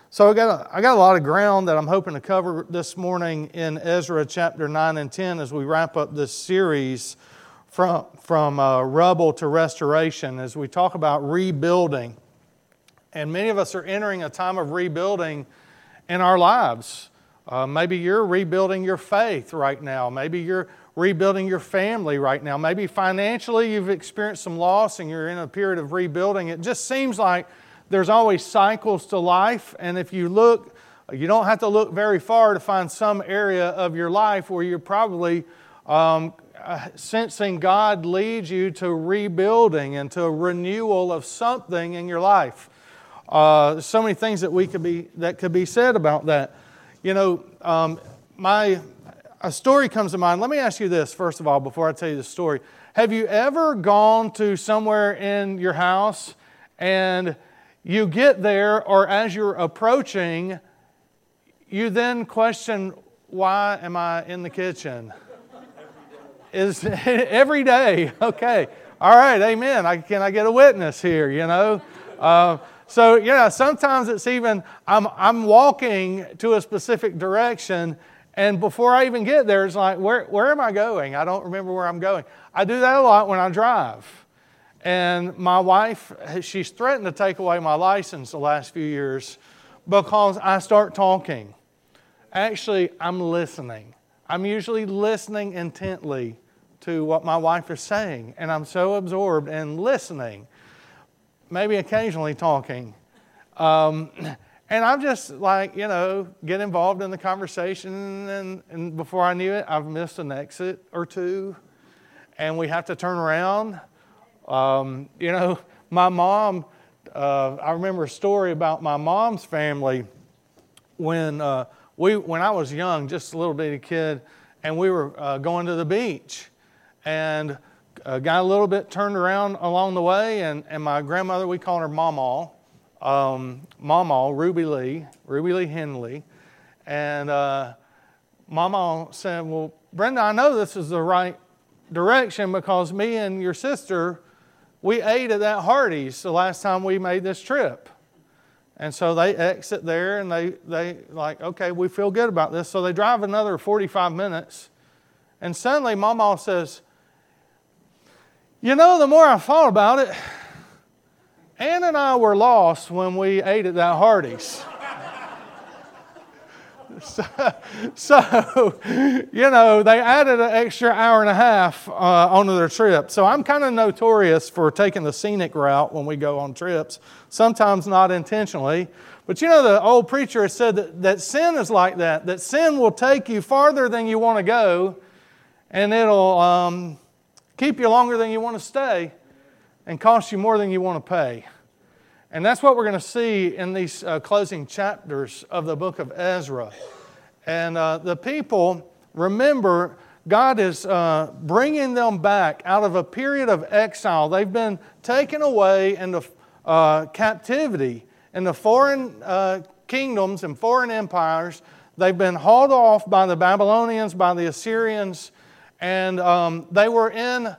So I got a lot of ground that I'm hoping to cover this morning in Ezra chapter 9 and 10 as we wrap up this series from rubble to restoration, as we talk about rebuilding. And many of us are entering a time of rebuilding in our lives. Maybe you're rebuilding your faith right now. Maybe you're rebuilding your family right now. Maybe financially you've experienced some loss and you're in a period of rebuilding. It just seems like there's always cycles to life, and if you look, you don't have to look very far to find some area of your life where you're probably sensing God leads you to rebuilding and to a renewal of something in your life. There's so many things that could be said about that. You know, a story comes to mind. Let me ask you this first of all before I tell you the story. Have you ever gone to somewhere in your house and you get there, or as you're approaching, you then question, why am I in the kitchen? Is every day. Okay. All right. Amen. Can I get a witness here, you know? So, yeah, sometimes it's even, I'm walking to a specific direction, and before I even get there, it's like, where am I going? I don't remember where I'm going. I do that a lot when I drive. And my wife, she's threatened to take away my license the last few years because I start talking. Actually, I'm listening. I'm usually listening intently to what my wife is saying. And I'm so absorbed in listening, maybe occasionally talking. And I'm just like, get involved in the conversation. And before I knew it, I've missed an exit or two. And we have to turn around. My mom, I remember a story about my mom's family when I was young, just a little bitty kid, and we were going to the beach, and got a little bit turned around along the way, and my grandmother, we called her Mama, Ruby Lee Henley, and Mama said, well, Brenda, I know this is the right direction because me and your sister, we ate at that Hardee's the last time we made this trip. And so they exit there and they like, okay, we feel good about this. So they drive another 45 minutes. And suddenly Mama says, the more I thought about it, Ann and I were lost when we ate at that Hardee's. So, they added an extra hour and a half onto their trip. So I'm kind of notorious for taking the scenic route when we go on trips, sometimes not intentionally. But the old preacher has said that sin is like that sin will take you farther than you want to go, and it'll keep you longer than you want to stay and cost you more than you want to pay. And that's what we're going to see in these closing chapters of the book of Ezra. And the people, remember, God is bringing them back out of a period of exile. They've been taken away into captivity into foreign kingdoms and foreign empires. They've been hauled off by the Babylonians, by the Assyrians, and they were in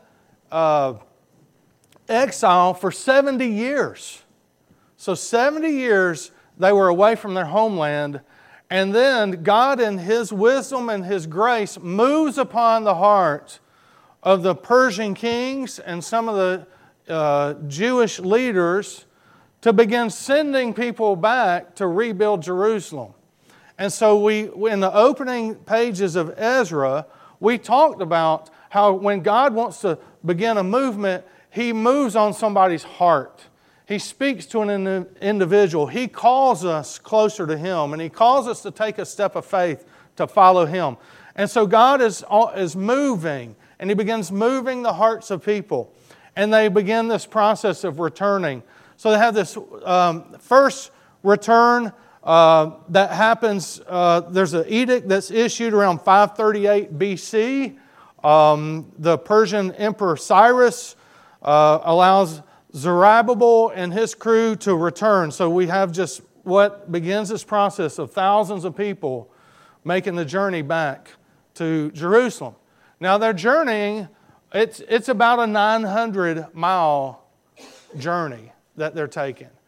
exile for 70 years. So 70 years they were away from their homeland, and then God in His wisdom and His grace moves upon the heart of the Persian kings and some of the Jewish leaders to begin sending people back to rebuild Jerusalem. And so in the opening pages of Ezra, we talked about how when God wants to begin a movement, He moves on somebody's heart. He speaks to an individual. He calls us closer to Him, and He calls us to take a step of faith to follow Him. And so God is moving, and He begins moving the hearts of people. And they begin this process of returning. So they have this first return that happens. There's an edict that's issued around 538 BC. The Persian Emperor Cyrus allows Zerubbabel and his crew to return. So we have just what begins this process of thousands of people making the journey back to Jerusalem. Now they're journeying, it's about a 900-mile journey that they're taking.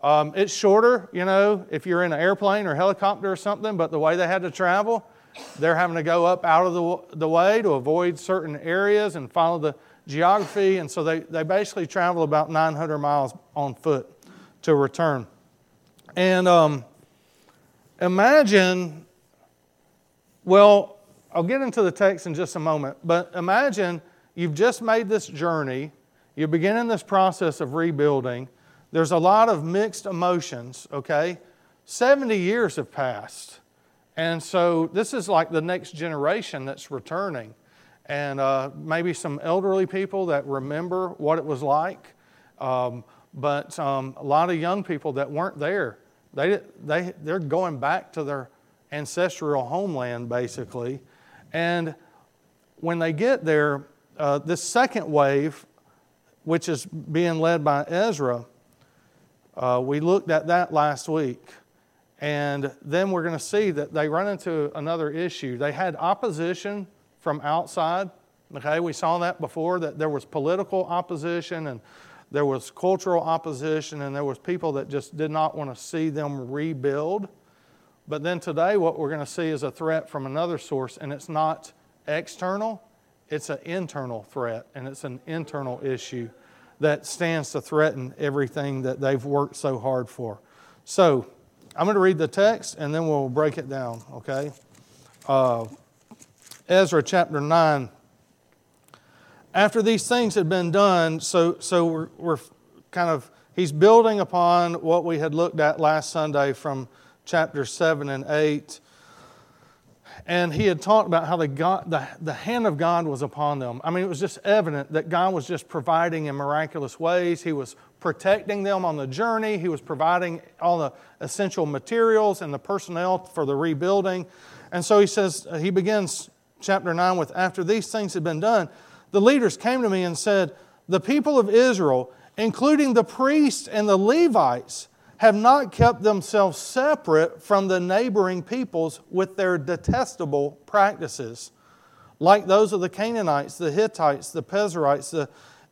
It's shorter, if you're in an airplane or helicopter or something, but the way they had to travel, they're having to go up out of the way to avoid certain areas and follow the geography. And so they basically travel about 900 miles on foot to return. And imagine, well, I'll get into the text in just a moment, but imagine you've just made this journey. You're beginning this process of rebuilding. There's a lot of mixed emotions, okay? 70 years have passed. And so this is like the next generation that's returning. And maybe some elderly people that remember what it was like. But a lot of young people that weren't there. They're going back to their ancestral homeland, basically. And when they get there, this second wave, which is being led by Ezra, we looked at that last week. And then we're going to see that they run into another issue. They had opposition from outside. Okay, we saw that before, that there was political opposition and there was cultural opposition and there was people that just did not want to see them rebuild. But then today what we're going to see is a threat from another source, and it's not external, it's an internal threat, and it's an internal issue that stands to threaten everything that they've worked so hard for. So I'm going to read the text and then we'll break it down, okay? Ezra chapter 9. After these things had been done, so we're kind of, he's building upon what we had looked at last Sunday from chapters 7 and 8. And he had talked about how the hand of God was upon them. I mean, it was just evident that God was just providing in miraculous ways. He was protecting them on the journey. He was providing all the essential materials and the personnel for the rebuilding. And so he says, he begins chapter 9 with, after these things had been done, the leaders came to me and said, the people of Israel, including the priests and the Levites, have not kept themselves separate from the neighboring peoples with their detestable practices, like those of the Canaanites, the Hittites, the Perizzites, the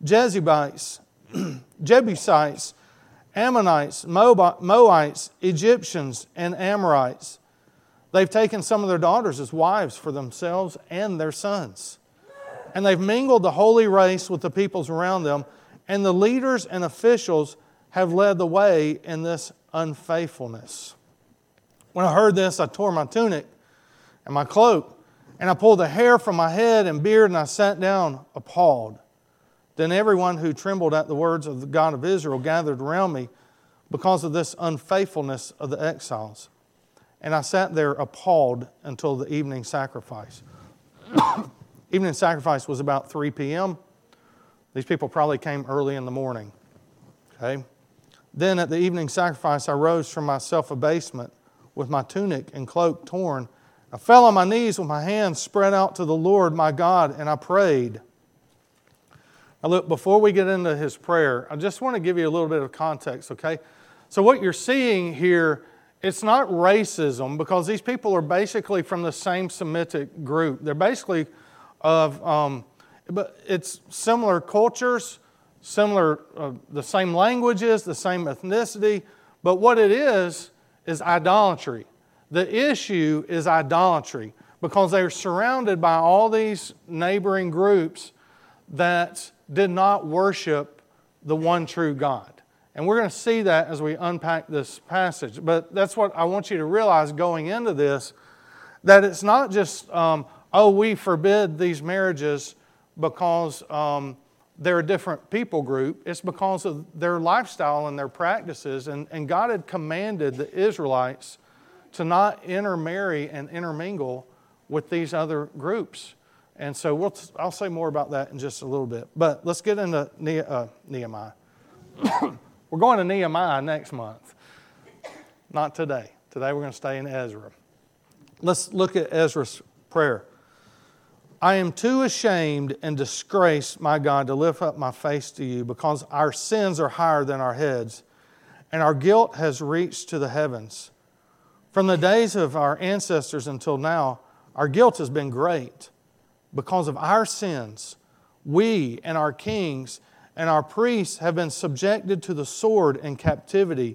Jebusites, Ammonites, Moabites, Egyptians, and Amorites. They've taken some of their daughters as wives for themselves and their sons. And they've mingled the holy race with the peoples around them, and the leaders and officials have led the way in this unfaithfulness. When I heard this, I tore my tunic and my cloak, and I pulled the hair from my head and beard, and I sat down appalled. Then everyone who trembled at the words of the God of Israel gathered around me because of this unfaithfulness of the exiles. And I sat there appalled until the evening sacrifice. Evening sacrifice was about 3 p.m. These people probably came early in the morning. Okay? Then at the evening sacrifice, I rose from my self-abasement with my tunic and cloak torn. I fell on my knees with my hands spread out to the Lord my God, and I prayed. Now look, before we get into his prayer, I just want to give you a little bit of context, okay? So what you're seeing here, it's not racism, because these people are basically from the same Semitic group. They're basically but it's similar cultures, similar, the same languages, the same ethnicity, but what it is idolatry. The issue is idolatry, because they're surrounded by all these neighboring groups that did not worship the one true God. And we're going to see that as we unpack this passage. But that's what I want you to realize going into this, that it's not just, we forbid these marriages because they're a different people group. It's because of their lifestyle and their practices. And God had commanded the Israelites to not intermarry and intermingle with these other groups. And so I'll say more about that in just a little bit. But let's get into Nehemiah. We're going to Nehemiah next month. Not today. Today we're going to stay in Ezra. Let's look at Ezra's prayer. I am too ashamed and disgraced, my God, to lift up my face to you, because our sins are higher than our heads, and our guilt has reached to the heavens. From the days of our ancestors until now, our guilt has been great. Because of our sins, we and our kings and our priests have been subjected to the sword and captivity,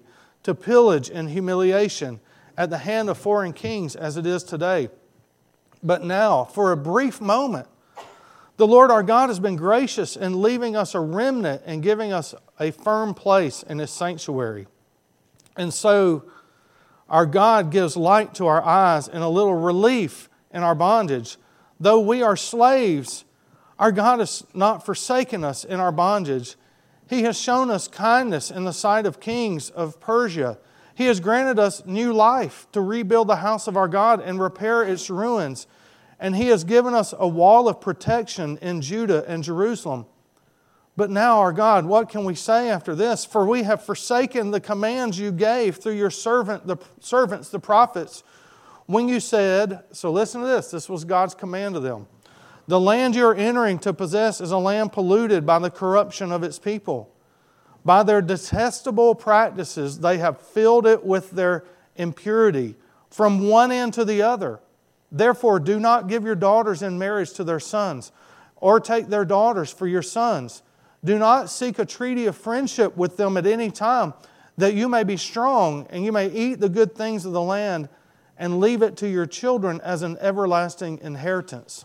to pillage and humiliation at the hand of foreign kings as it is today. But now, for a brief moment, the Lord our God has been gracious in leaving us a remnant and giving us a firm place in His sanctuary. And so our God gives light to our eyes and a little relief in our bondage. Though we are slaves, our God has not forsaken us in our bondage. He has shown us kindness in the sight of kings of Persia. He has granted us new life to rebuild the house of our God and repair its ruins. And He has given us a wall of protection in Judah and Jerusalem. But now, our God, what can we say after this? For we have forsaken the commands You gave through Your servants, the prophets, when You said, so listen to this, this was God's command to them. The land you are entering to possess is a land polluted by the corruption of its people. By their detestable practices, they have filled it with their impurity from one end to the other. Therefore, do not give your daughters in marriage to their sons, or take their daughters for your sons. Do not seek a treaty of friendship with them at any time, that you may be strong and you may eat the good things of the land and leave it to your children as an everlasting inheritance.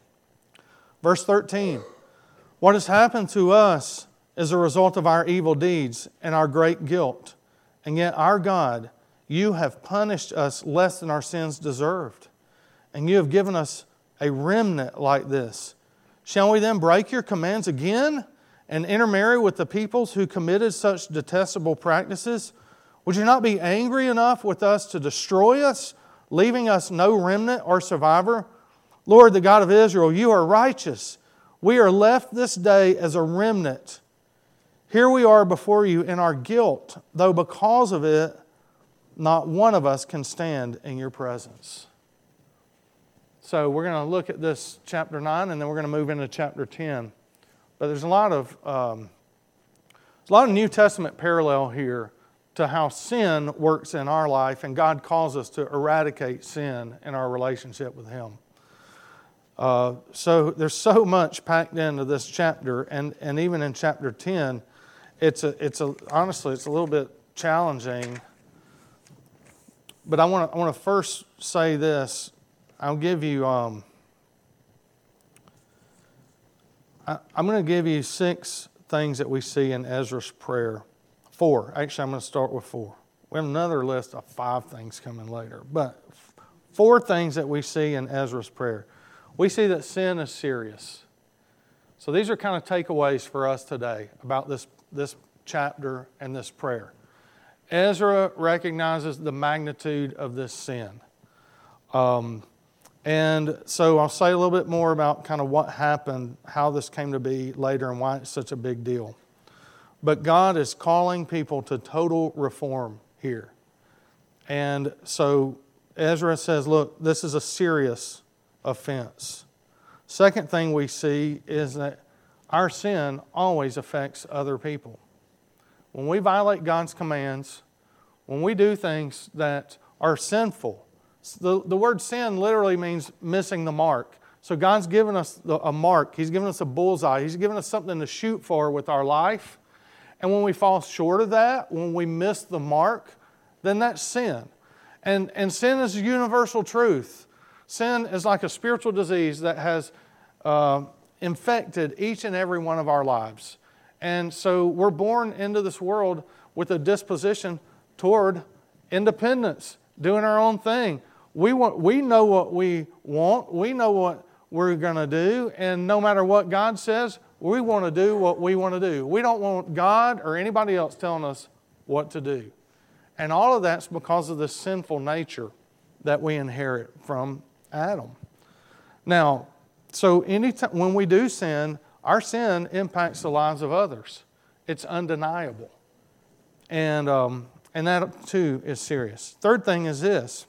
Verse 13, what has happened to us is a result of our evil deeds and our great guilt. And yet our God, You have punished us less than our sins deserved. And You have given us a remnant like this. Shall we then break Your commands again and intermarry with the peoples who committed such detestable practices? Would You not be angry enough with us to destroy us, leaving us no remnant or survivor? Lord, the God of Israel, You are righteous. We are left this day as a remnant. Here we are before You in our guilt, though because of it, not one of us can stand in Your presence. So we're going to look at this chapter 9, and then we're going to move into chapter 10. But there's a lot of New Testament parallel here to how sin works in our life, and God calls us to eradicate sin in our relationship with Him. So there's so much packed into this chapter, and even in chapter 10, honestly, it's a little bit challenging. But I want to first say this. I'll give you. I'm going to give you 6 things that we see in Ezra's prayer. 4. Actually, I'm going to start with 4. We have another list of 5 things coming later, but 4 things that we see in Ezra's prayer. We see that sin is serious. So these are kind of takeaways for us today about this chapter and this prayer. Ezra recognizes the magnitude of this sin. And so I'll say a little bit more about kind of what happened, how this came to be later, and why it's such a big deal. But God is calling people to total reform here. And so Ezra says, look, this is a serious offense. Second thing we see is that our sin always affects other people. When we violate God's commands, when we do things that are sinful, the word sin literally means missing the mark. So God's given us a mark. He's given us a bullseye. He's given us something to shoot for with our life. And when we fall short of that, when we miss the mark, then that's sin. And sin is a universal truth. Sin is like a spiritual disease that has infected each and every one of our lives. And so we're born into this world with a disposition toward independence, doing our own thing. We know what we want. We know what we're going to do. And no matter what God says, we want to do what we want to do. We don't want God or anybody else telling us what to do. And all of that's because of this sinful nature that we inherit from Adam. Now, so anytime when we do sin, our sin impacts the lives of others. It's undeniable. And that too is serious. Third thing is this.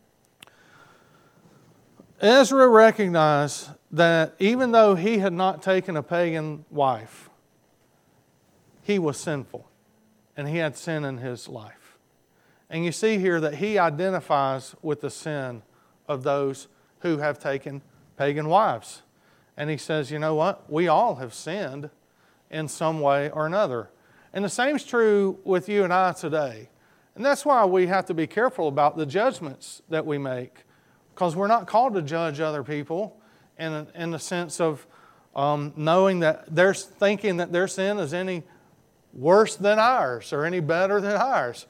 Ezra recognized that even though he had not taken a pagan wife, he was sinful and he had sin in his life. And you see here that he identifies with the sin of those who have taken pagan wives. And he says, you know what? We all have sinned in some way or another. And the same is true with you and I today. And that's why we have to be careful about the judgments that we make, because we're not called to judge other people in the sense of knowing that they're thinking that their sin is any worse than ours or any better than ours.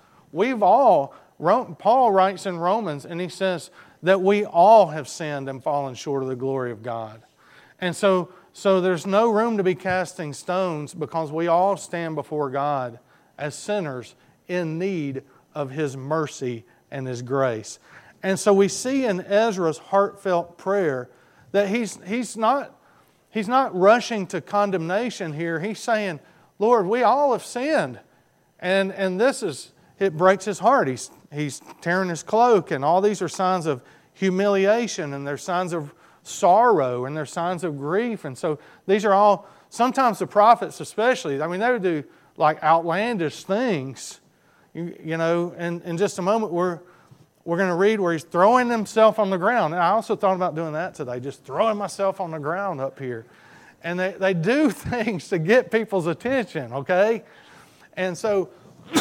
Paul writes in Romans, and he says that we all have sinned and fallen short of the glory of God. And so there's no room to be casting stones, because we all stand before God as sinners in need of His mercy and His grace. And so we see in Ezra's heartfelt prayer that he's not rushing to condemnation here. He's saying, Lord, we all have sinned. And it breaks his heart. He's tearing his cloak, and all these are signs of humiliation, and they're signs of sorrow, and they're signs of grief. And so these are all, sometimes the prophets especially, I mean, they would do like outlandish things. You know, and in just a moment we're going to read where he's throwing himself on the ground. And I also thought about doing that today, just throwing myself on the ground up here. And they do things to get people's attention, okay? And so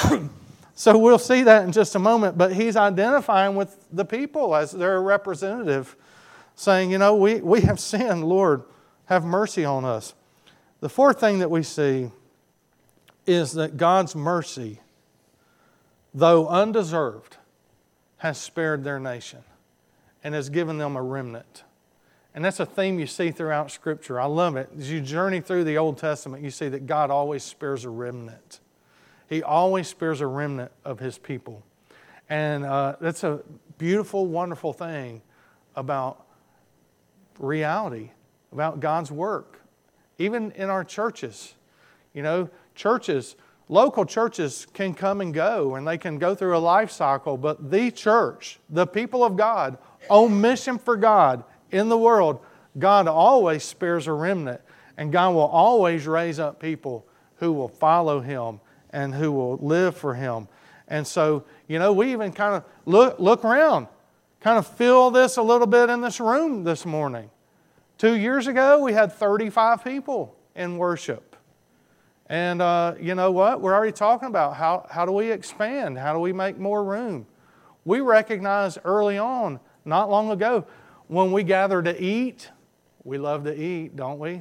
we'll see that in just a moment. But he's identifying with the people as their representative, saying, you know, we have sinned, Lord, have mercy on us. The fourth thing that we see is that God's mercy, though undeserved, has spared their nation and has given them a remnant. And that's a theme you see throughout Scripture. I love it. As you journey through the Old Testament, you see that God always spares a remnant. He always spares a remnant of His people. And that's a beautiful, wonderful thing about reality, about God's work. Even in our churches. You know, local churches can come and go, and they can go through a life cycle, but the church, the people of God, on mission for God in the world, God always spares a remnant, and God will always raise up people who will follow Him and who will live for Him. And so, you know, we even kind of look around, kind of feel this a little bit in this room this morning. 2 years ago, we had 35 people in worship. And you know what? We're already talking about how do we expand? How do we make more room? We recognized early on, not long ago, when we gather to eat, we love to eat, don't we?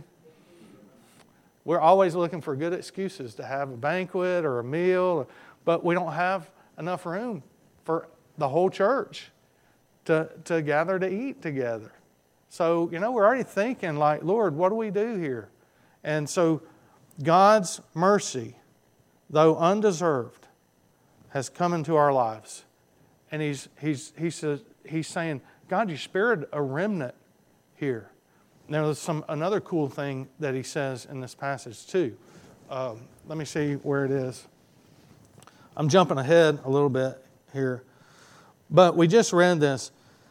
We're always looking for good excuses to have a banquet or a meal, but we don't have enough room for the whole church to gather to eat together. So, you know, we're already thinking like, Lord, what do we do here? And so God's mercy, though undeserved, has come into our lives. And he's saying, God, you spared a remnant here. Now, there's another cool thing that he says in this passage too. Let me see where it is. I'm jumping ahead a little bit here. But we just read this.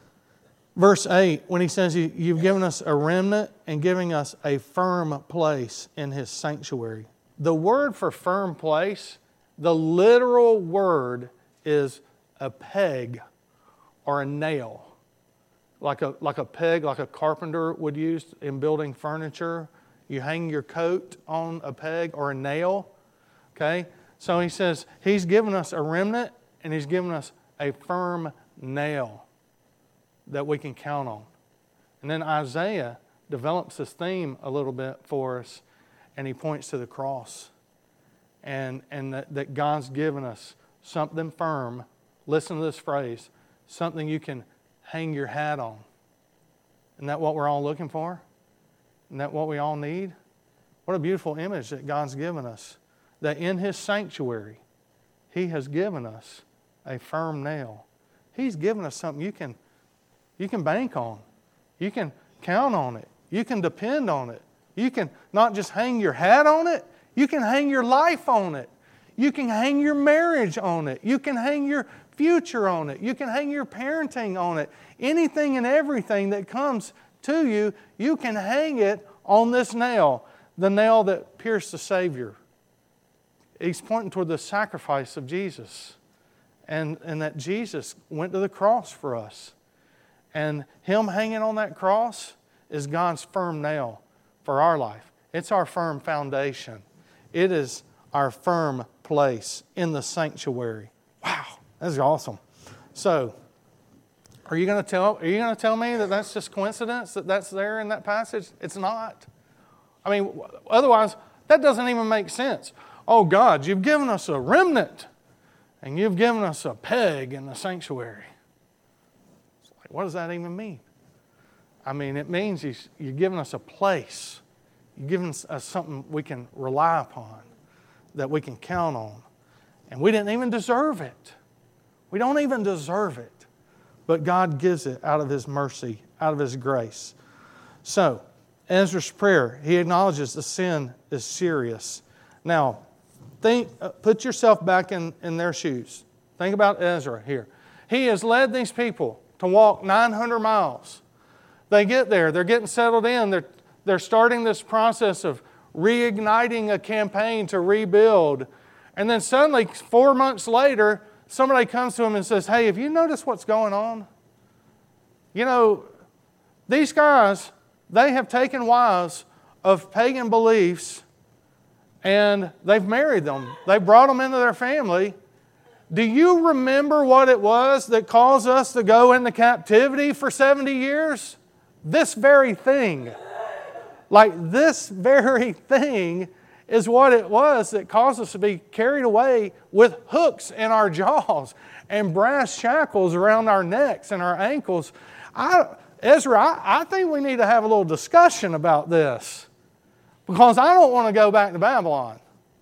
Verse 8, when he says, you've given us a remnant and giving us a firm place in His sanctuary. The word for firm place, the literal word is a peg or a nail. Like a peg, like a carpenter would use in building furniture. You hang your coat on a peg or a nail. Okay? So he says, He's given us a remnant and He's given us a firm nail that we can count on. And then Isaiah develops this theme a little bit for us, and he points to the cross. And that God's given us something firm. Listen to this phrase, something you can hang your hat on. Isn't that what we're all looking for? Isn't that what we all need? What a beautiful image that God's given us. That in His sanctuary, He has given us a firm nail. He's given us something you can bank on. You can count on it. You can depend on it. You can not just hang your hat on it, you can hang your life on it. You can hang your marriage on it. You can hang your future on it. You can hang your parenting on it. Anything and everything that comes to you, you can hang it on this nail, the nail that pierced the Savior. He's pointing toward the sacrifice of Jesus and that Jesus went to the cross for us. And Him hanging on that cross is God's firm nail for our life. It's our firm foundation. It is our firm place in the sanctuary. Wow. That's awesome. So, are you going to tell me that that's just coincidence that that's there in that passage? It's not. I mean, otherwise, that doesn't even make sense. Oh, God, you've given us a remnant, and you've given us a peg in the sanctuary. It's like, what does that even mean? I mean, it means you're giving us a place. You're giving us something we can rely upon, that we can count on. And we didn't even deserve it. We don't even deserve it. But God gives it out of His mercy, out of His grace. So, Ezra's prayer, he acknowledges the sin is serious. Now, put yourself back in their shoes. Think about Ezra here. He has led these people to walk 900 miles. They get there. They're getting settled in. They're starting this process of reigniting a campaign to rebuild. And then suddenly, 4 months later, somebody comes to him and says, hey, have you noticed what's going on? You know, these guys, they have taken wives of pagan beliefs and they've married them. They brought them into their family. Do you remember what it was that caused us to go into captivity for 70 years? This very thing. Like this very thing is what it was that caused us to be carried away with hooks in our jaws and brass shackles around our necks and our ankles. Ezra, I think we need to have a little discussion about this because I don't want to go back to Babylon.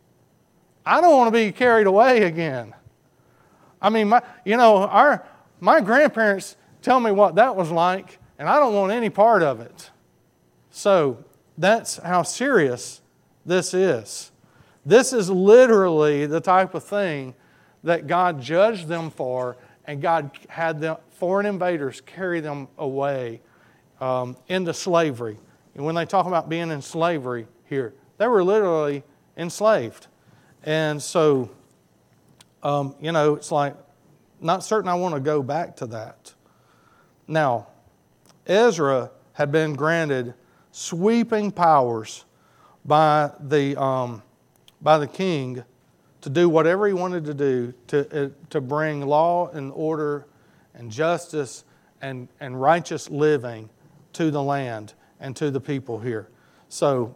I don't want to be carried away again. I mean, my grandparents tell me what that was like, and I don't want any part of it. So that's how serious this is. This is literally the type of thing that God judged them for, and God had the foreign invaders carry them away into slavery. And when they talk about being in slavery here, they were literally enslaved. And so, it's like, not certain I want to go back to that. Now, Ezra had been granted sweeping powers by the king to do whatever he wanted to do to bring law and order and justice and righteous living to the land and to the people here. So,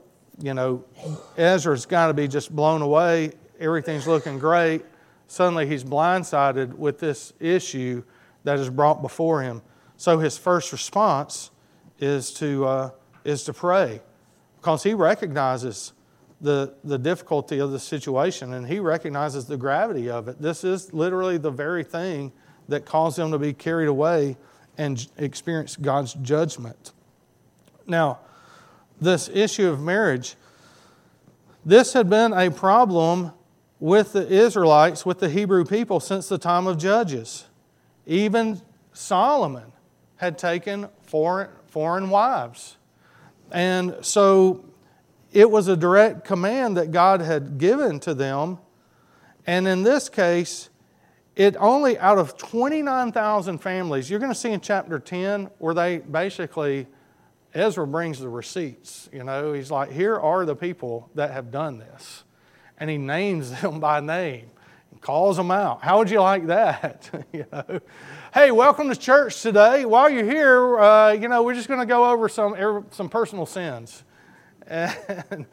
Ezra's got to be just blown away. Everything's looking great. Suddenly he's blindsided with this issue that is brought before him. So his first response is to pray, because he recognizes the difficulty of the situation and he recognizes the gravity of it. This is literally the very thing that caused them to be carried away and experience God's judgment. Now, this issue of marriage, this had been a problem with the Israelites, with the Hebrew people, since the time of Judges. Even Solomon had taken foreign wives. And so it was a direct command that God had given to them. And in this case, it only out of 29,000 families, you're going to see in chapter 10 where they basically, Ezra brings the receipts. He's like, here are the people that have done this. And he names them by name and calls them out. How would you like that? Hey, welcome to church today. While you're here, we're just going to go over some personal sins. And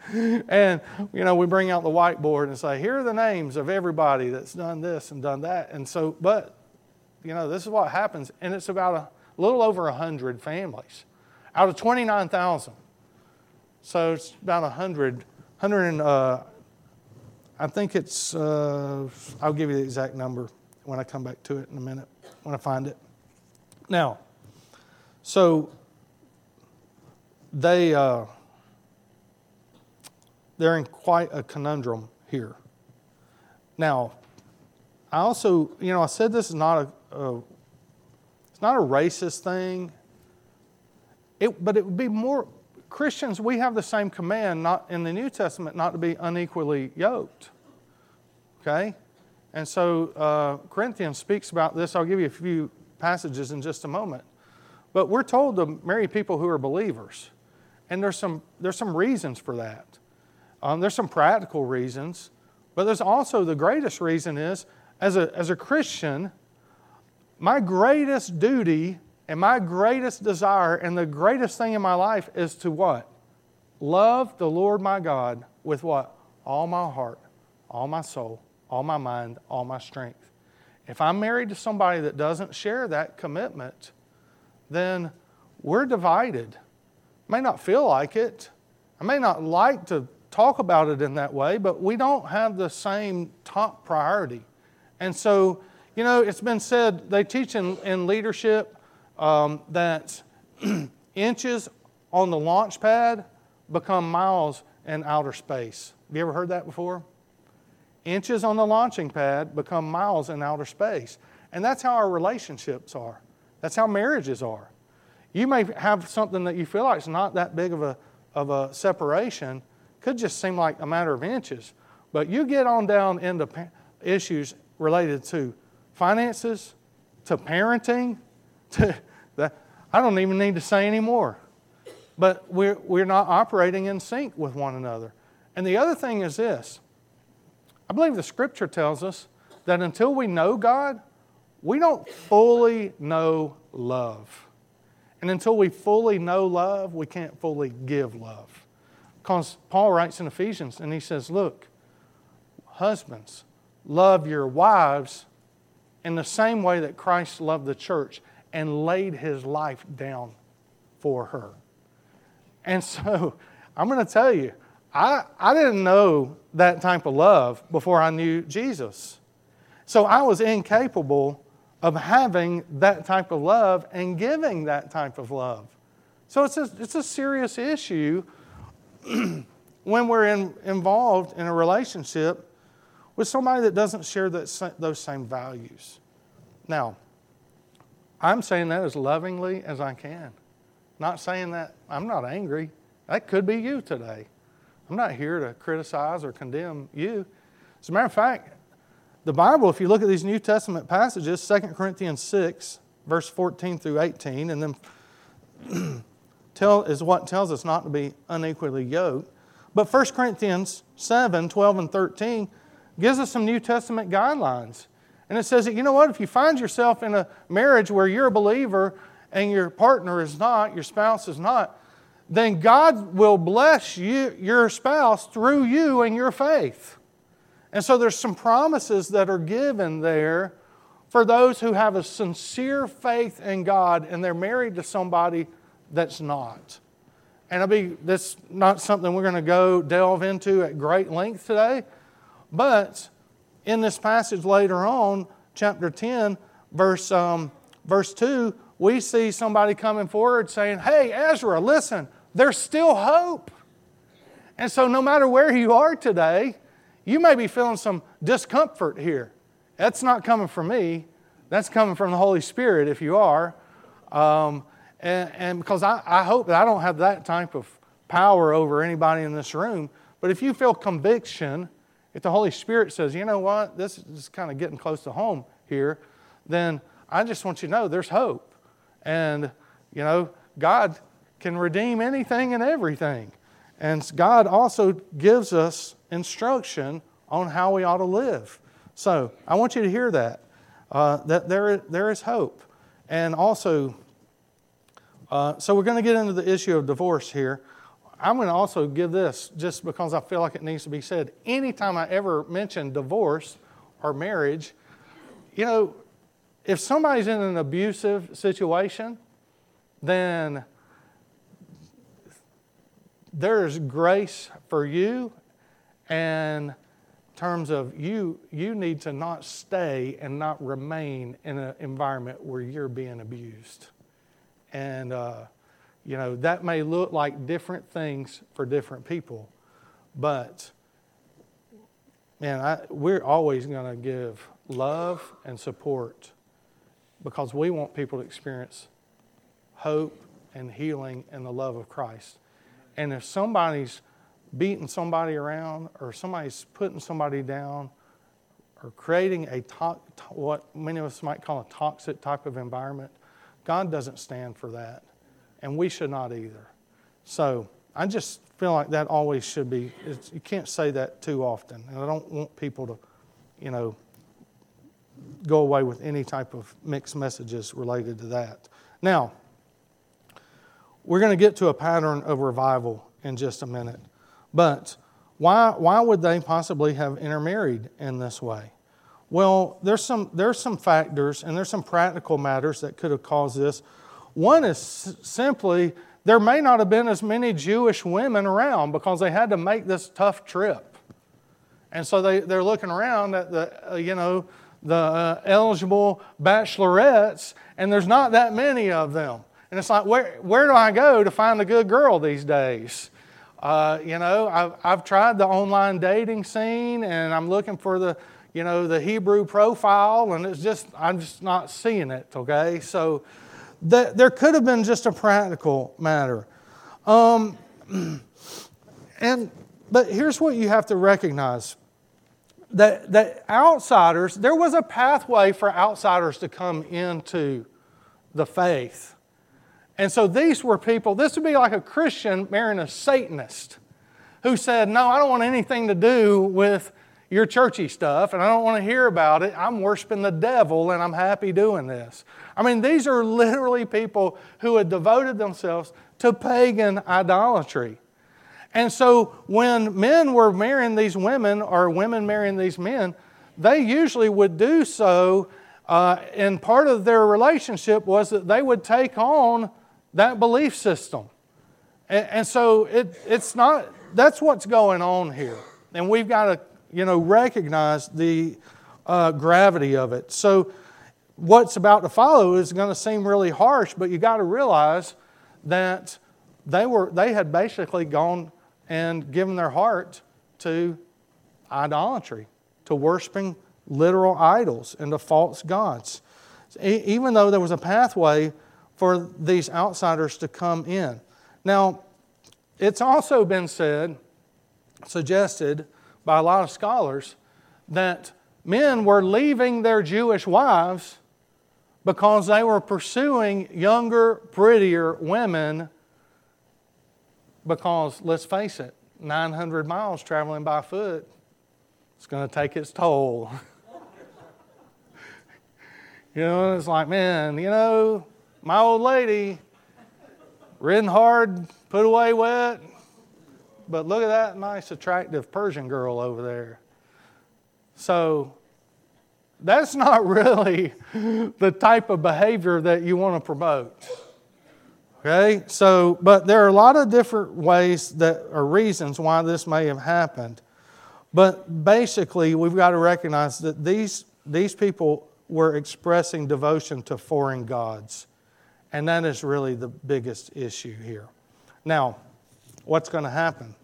we bring out the whiteboard and say, here are the names of everybody that's done this and done that. And so, but, this is what happens. And it's about a little over 100 families out of 29,000. So it's about 100 I think it's, I'll give you the exact number when I come back to it in a minute, when I find it. Now, so they're in quite a conundrum here. Now, I also, I said this is not it's not a racist thing. But it would be more, Christians, we have the same command, not in the New Testament, not to be unequally yoked. Okay? And so Corinthians speaks about this. I'll give you a few passages in just a moment. But we're told to marry people who are believers. And there's some reasons for that. There's some practical reasons. But there's also the greatest reason is as a Christian, my greatest duty and my greatest desire and the greatest thing in my life is to what? Love the Lord my God with what? All my heart, all my soul, all my mind, all my strength. If I'm married to somebody that doesn't share that commitment, then we're divided. I may not feel like it. I may not like to talk about it in that way, but we don't have the same top priority. And so, it's been said, they teach in leadership that inches on the launch pad become miles in outer space. Have you ever heard that before? Inches on the launching pad become miles in outer space. And that's how our relationships are. That's how marriages are. You may have something that you feel like is not that big of a separation. Could just seem like a matter of inches. But you get on down into issues related to finances, to parenting, to that. I don't even need to say any more. But we're not operating in sync with one another. And the other thing is this. I believe the Scripture tells us that until we know God, we don't fully know love. And until we fully know love, we can't fully give love. Because Paul writes in Ephesians, and he says, look, husbands, love your wives in the same way that Christ loved the church and laid His life down for her. And so, I'm going to tell you, I didn't know that type of love before I knew Jesus. So I was incapable of having that type of love and giving that type of love. So it's a serious issue when we're involved in a relationship with somebody that doesn't share those same values. Now, I'm saying that as lovingly as I can. Not saying that I'm not angry. That could be you today. I'm not here to criticize or condemn you. As a matter of fact, the Bible, if you look at these New Testament passages, 2 Corinthians 6, verse 14 through 18, and then is what tells us not to be unequally yoked. But 1 Corinthians 7, 12 and 13 gives us some New Testament guidelines. And it says that, if you find yourself in a marriage where you're a believer and your partner is not, your spouse is not, then God will bless you, your spouse through you and your faith. And so there's some promises that are given there for those who have a sincere faith in God and they're married to somebody that's not. And that's not something we're going to go delve into at great length today. But in this passage later on, chapter 10, verse 2, we see somebody coming forward saying, hey, Ezra, listen, there's still hope. And so no matter where you are today, you may be feeling some discomfort here. That's not coming from me. That's coming from the Holy Spirit if you are. And because I hope that I don't have that type of power over anybody in this room. But if you feel conviction, if the Holy Spirit says, you know what, this is kind of getting close to home here, then I just want you to know there's hope. And, God can redeem anything and everything. And God also gives us instruction on how we ought to live. So I want you to hear that there is hope. And also, so we're going to get into the issue of divorce here. I'm going to also give this just because I feel like it needs to be said. Anytime I ever mention divorce or marriage, if somebody's in an abusive situation, then there's grace for you, and in terms of you need to not stay and not remain in an environment where you're being abused. And, that may look like different things for different people, but, man, we're always going to give love and support because we want people to experience hope and healing and the love of Christ. And if somebody's beating somebody around or somebody's putting somebody down or creating what many of us might call a toxic type of environment, God doesn't stand for that. And we should not either. So I just feel like that always should be, you can't say that too often. And I don't want people to, go away with any type of mixed messages related to that. Now, we're going to get to a pattern of revival in just a minute. But why would they possibly have intermarried in this way? Well, there's some factors and there's some practical matters that could have caused this. One is simply there may not have been as many Jewish women around because they had to make this tough trip. And so they're looking around at the eligible bachelorettes, and there's not that many of them. And it's like, where do I go to find a good girl these days? I've tried the online dating scene, and I'm looking for the Hebrew profile, and I'm just not seeing it. Okay, so there could have been just a practical matter. But here's what you have to recognize: that outsiders, there was a pathway for outsiders to come into the faith. And so these were people, this would be like a Christian marrying a Satanist who said, no, I don't want anything to do with your churchy stuff, and I don't want to hear about it. I'm worshiping the devil, and I'm happy doing this. I mean, these are literally people who had devoted themselves to pagan idolatry. And so when men were marrying these women or women marrying these men, they usually would do so, and part of their relationship was that they would take on that belief system. And so it's not, that's what's going on here. And we've got to, recognize the gravity of it. So what's about to follow is going to seem really harsh, but you got to realize that they had basically gone and given their heart to idolatry, to worshiping literal idols and to false gods. Even though there was a pathway for these outsiders to come in. Now, it's also been suggested by a lot of scholars that men were leaving their Jewish wives because they were pursuing younger, prettier women because, let's face it, 900 miles traveling by foot, it's going to take its toll. It's like, man, my old lady, ridden hard, put away wet, but look at that nice, attractive Persian girl over there. So that's not really the type of behavior that you want to promote. Okay? So, but there are a lot of different ways that are reasons why this may have happened. But basically, we've got to recognize that these people were expressing devotion to foreign gods. And that is really the biggest issue here. Now, what's going to happen?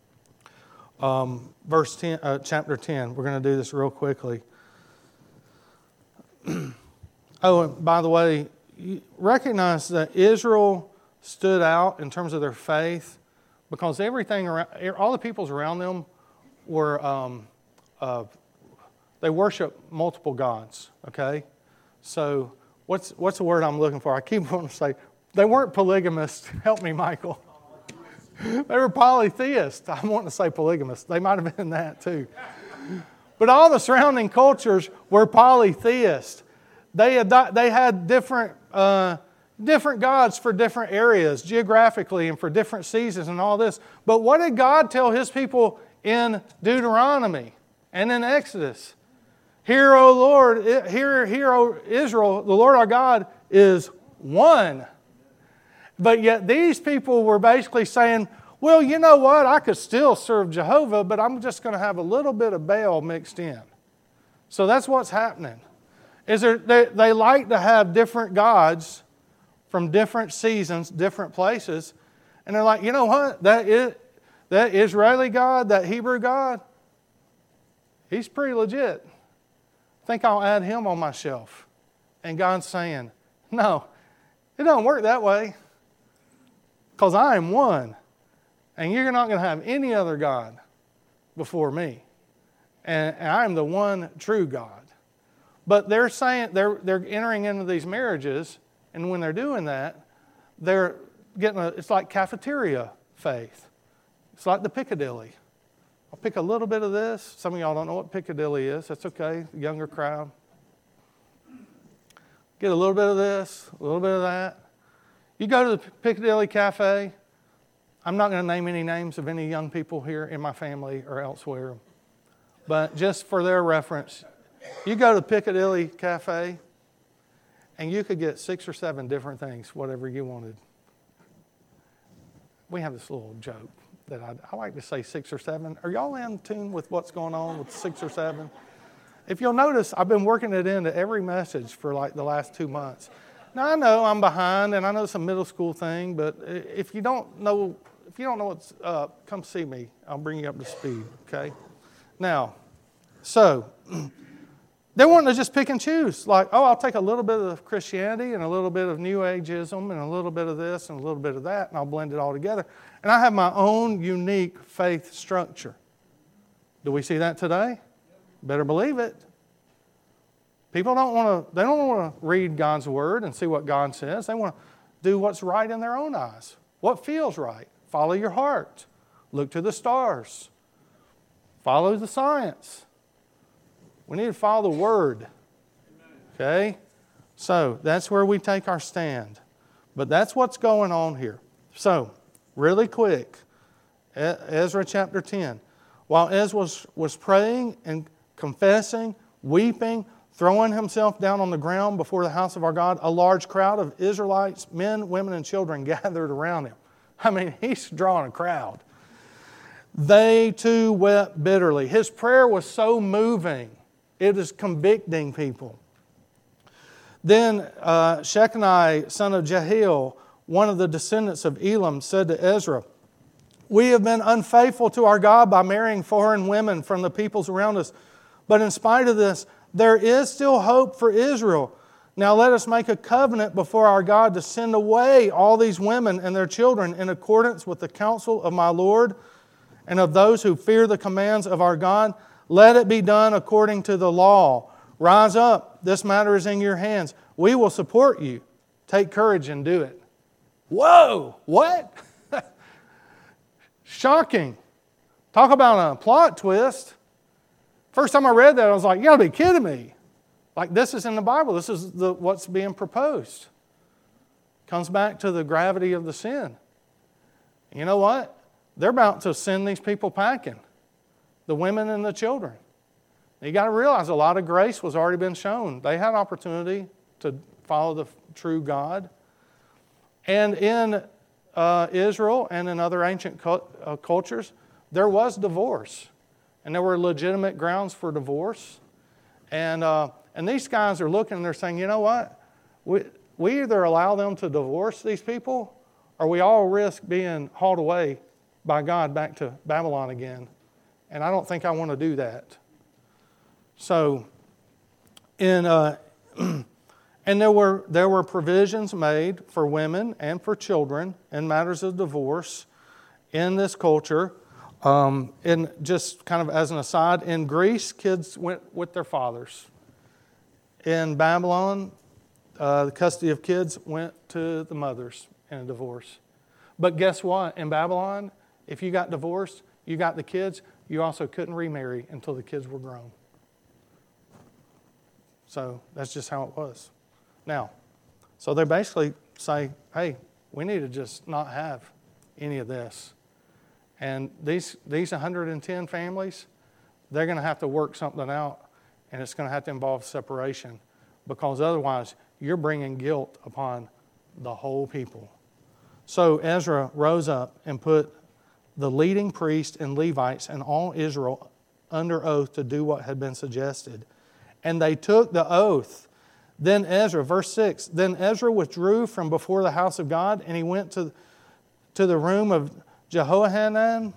Verse 10, chapter 10. We're going to do this real quickly. Oh, and by the way, recognize that Israel stood out in terms of their faith because everything around, all the peoples around them were they worship multiple gods. Okay, so what's the word I'm looking for? I keep wanting to say they weren't polygamists. Help me, Michael. They were polytheists. I want to say polygamists. They might have been that too. But all the surrounding cultures were polytheists. They had different gods for different areas geographically and for different seasons and all this. But what did God tell His people in Deuteronomy and in Exodus? Hear, O Lord, hear, O Israel, the Lord our God is one. But yet these people were basically saying, well, you know what? I could still serve Jehovah, but I'm just going to have a little bit of Baal mixed in. So that's what's happening. They like to have different gods from different seasons, different places. And they're like, you know what? That Israeli God, that Hebrew God, he's pretty legit. I think I'll add him on my shelf. And God's saying, no, it don't work that way. Because I am one. And you're not going to have any other God before me. And I am the one true God. But they're saying they're entering into these marriages, and when they're doing that, they're getting it's like cafeteria faith. It's like the Piccadilly. I'll pick a little bit of this. Some of y'all don't know what Piccadilly is. That's okay. The younger crowd. get a little bit of this, a little bit of that. You go to the Piccadilly Cafe. I'm not going to name any names of any young people here in my family or elsewhere. But just for their reference, you go to the Piccadilly Cafe and you could get 6 or 7 different things, whatever you wanted. We have this little joke that I like to say 6 or 7. Are y'all in tune with what's going on with 6 or 7? If you'll notice, I've been working it into every message for like the last 2 months. Now I know I'm behind, and I know it's a middle school thing, but if you don't know what's up, come see me. I'll bring you up to speed, okay? Now, so they want to just pick and choose. Like, I'll take a little bit of Christianity and a little bit of New Ageism and a little bit of this and a little bit of that, and I'll blend it all together. And I have my own unique faith structure. Do we see that today? Better believe it. People don't want to read God's Word and see what God says. They want to do what's right in their own eyes. What feels right? Follow your heart. Look to the stars. Follow the science. We need to follow the Word. Okay? So, that's where we take our stand. But that's what's going on here. So, really quick, Ezra chapter 10. While Ezra was praying and confessing, weeping, throwing himself down on the ground before the house of our God, a large crowd of Israelites, men, women, and children gathered around him. I mean, he's drawing a crowd. They too wept bitterly. His prayer was so moving. It is convicting people. Then Shechaniah, son of Jehiel, one of the descendants of Elam, said to Ezra, "We have been unfaithful to our God by marrying foreign women from the peoples around us. But in spite of this, there is still hope for Israel. Now let us make a covenant before our God to send away all these women and their children in accordance with the counsel of my Lord and of those who fear the commands of our God. Let it be done according to the law. Rise up, this matter is in your hands. We will support you. Take courage and do it." Whoa, what? Shocking. Talk about a plot twist. First time I read that, I was like, you gotta be kidding me. Like, this is in the Bible. This is what's being proposed. Comes back to the gravity of the sin. You know what? They're about to send these people packing. The women and the children. You got to realize a lot of grace was already been shown. They had opportunity to follow the true God. And in Israel and in other ancient cultures, there was divorce. And there were legitimate grounds for divorce. And these guys are looking and they're saying, you know what? We either allow them to divorce these people or we all risk being hauled away by God back to Babylon again. And I don't think I want to do that. So, and there were provisions made for women and for children in matters of divorce in this culture. And just kind of as an aside, in Greece, kids went with their fathers. In Babylon, the custody of kids went to the mothers in a divorce. But guess what? In Babylon, if you got divorced, you got the kids, you also couldn't remarry until the kids were grown. So that's just how it was. Now, so they basically say, hey, we need to just not have any of this. And these 110 families, they're going to have to work something out, and it's going to have to involve separation, because otherwise you're bringing guilt upon the whole people. So Ezra rose up and put the leading priests and Levites and all Israel under oath to do what had been suggested. And they took the oath. Then Ezra, verse 6, then Ezra withdrew from before the house of God, and he went to the room of Jehohanan,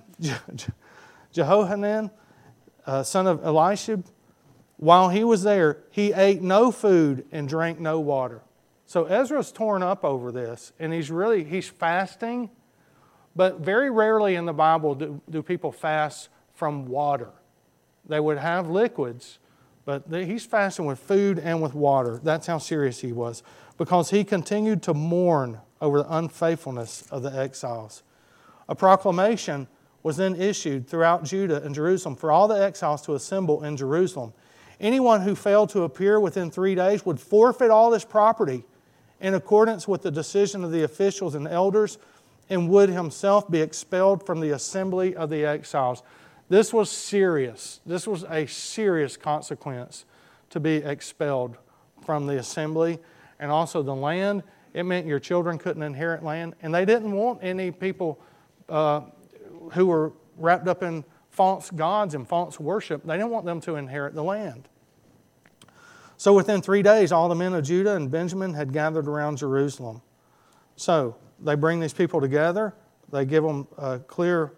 son of Elishib. While he was there, he ate no food and drank no water. So Ezra's torn up over this, and he's fasting, but very rarely in the Bible do people fast from water. They would have liquids, but he's fasting with food and with water. That's how serious he was, because he continued to mourn over the unfaithfulness of the exiles. A proclamation was then issued throughout Judah and Jerusalem for all the exiles to assemble in Jerusalem. Anyone who failed to appear within 3 days would forfeit all his property in accordance with the decision of the officials and elders, and would himself be expelled from the assembly of the exiles. This was serious. This was a serious consequence to be expelled from the assembly. And also the land, it meant your children couldn't inherit land. And they didn't want any people who were wrapped up in false gods and false worship. They didn't want them to inherit the land. So within 3 days, all the men of Judah and Benjamin had gathered around Jerusalem. So they bring these people together. They give them clear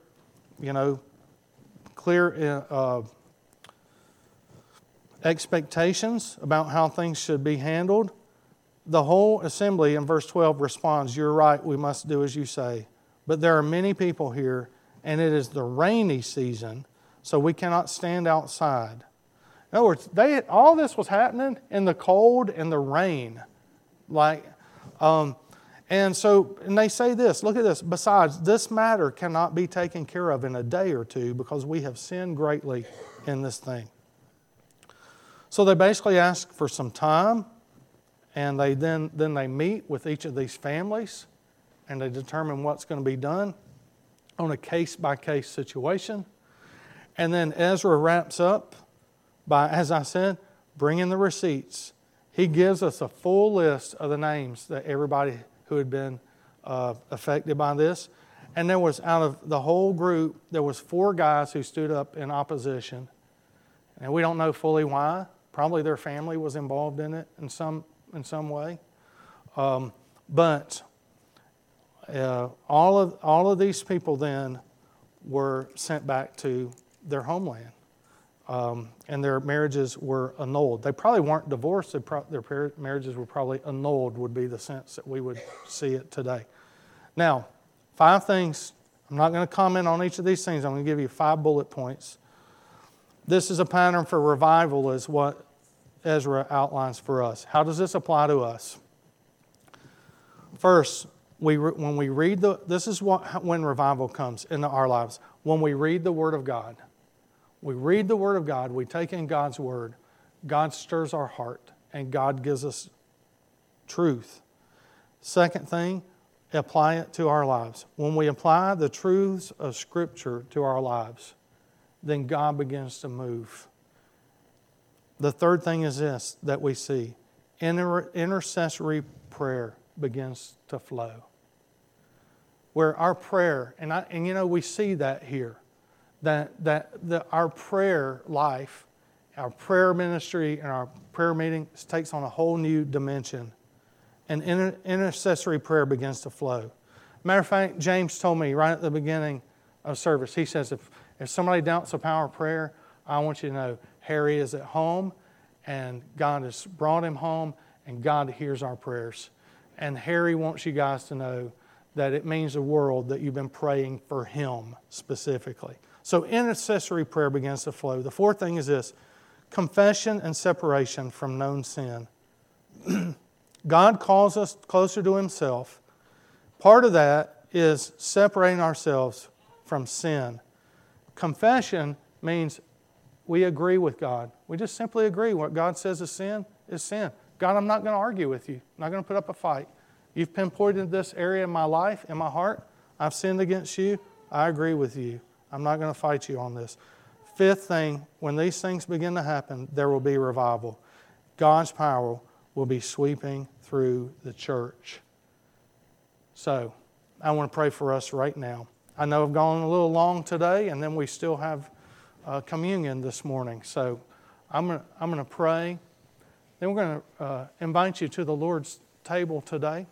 expectations about how things should be handled. The whole assembly in verse 12 responds, "You're right, we must do as you say. But there are many people here, and it is the rainy season, so we cannot stand outside." In other words, all this was happening in the cold and the rain. And they say this, look at this, "Besides, this matter cannot be taken care of in a day or two because we have sinned greatly in this thing." So they basically ask for some time, and then they meet with each of these families, and they determine what's going to be done on a case-by-case situation. And then Ezra wraps up by, as I said, bringing the receipts. He gives us a full list of the names that everybody who had been affected by this. And there was, out of the whole group, there was 4 guys who stood up in opposition. And we don't know fully why. Probably their family was involved in it in some way. But all of these people then were sent back to their homeland. And their marriages were annulled. They probably weren't divorced. Their marriages were probably annulled, would be the sense that we would see it today. Now, 5 things. I'm not going to comment on each of these things. I'm going to give you 5 bullet points. This is a pattern for revival, is what Ezra outlines for us. How does this apply to us? First, when we read this is when revival comes into our lives. When we read the Word of God. We read the Word of God, we take in God's Word, God stirs our heart, and God gives us truth. Second thing, apply it to our lives. When we apply the truths of Scripture to our lives, then God begins to move. The third thing is this that we see. Intercessory prayer begins to flow. Where our prayer, and we see that here. That our prayer life, our prayer ministry, and our prayer meeting takes on a whole new dimension. And intercessory prayer begins to flow. Matter of fact, James told me right at the beginning of service, he says, if somebody doubts the power of prayer, I want you to know Harry is at home, and God has brought him home, and God hears our prayers. And Harry wants you guys to know that it means the world that you've been praying for him specifically. So intercessory prayer begins to flow. The fourth thing is this: confession and separation from known sin. God calls us closer to Himself. Part of that is separating ourselves from sin. Confession means we agree with God. We just simply agree. What God says is sin is sin. God, I'm not going to argue with you. I'm not going to put up a fight. You've pinpointed this area in my life, in my heart. I've sinned against you. I agree with you. I'm not going to fight you on this. Fifth thing, when these things begin to happen, there will be revival. God's power will be sweeping through the church. So, I want to pray for us right now. I know I've gone a little long today, and then we still have communion this morning. So, I'm going to pray. Then we're going to invite you to the Lord's table today.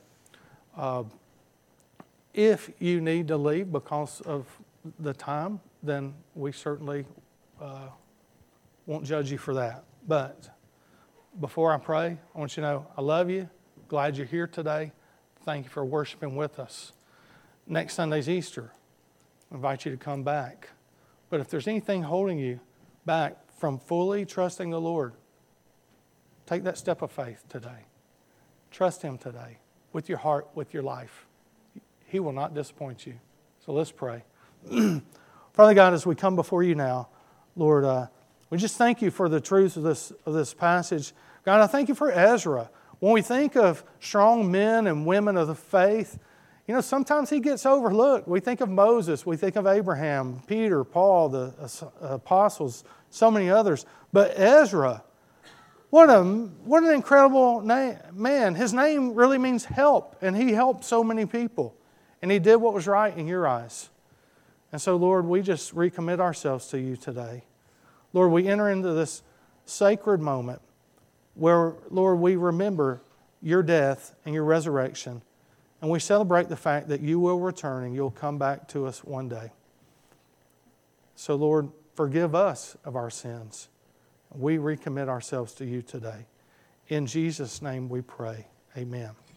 If you need to leave because of the time, then we certainly won't judge you for that. But before I pray, I want you to know I love you. Glad you're here today. Thank you for worshiping with us. Next Sunday's Easter. I invite you to come back. But if there's anything holding you back from fully trusting the Lord, take that step of faith today. Trust Him today with your heart, with your life. He will not disappoint you. So let's pray. Father God, as we come before you now, Lord, We just thank you for the truth of this passage. God, I thank you for Ezra. When we think of strong men and women of the faith, you know, sometimes he gets overlooked. We think of Moses, we think of Abraham, Peter, Paul, the apostles, so many others. But Ezra, what an incredible man. His name really means help, and he helped so many people. And he did what was right in your eyes. And so, Lord, we just recommit ourselves to you today. Lord, we enter into this sacred moment where, Lord, we remember your death and your resurrection, and we celebrate the fact that you will return and you'll come back to us one day. So, Lord, forgive us of our sins. We recommit ourselves to you today. In Jesus' name we pray. Amen.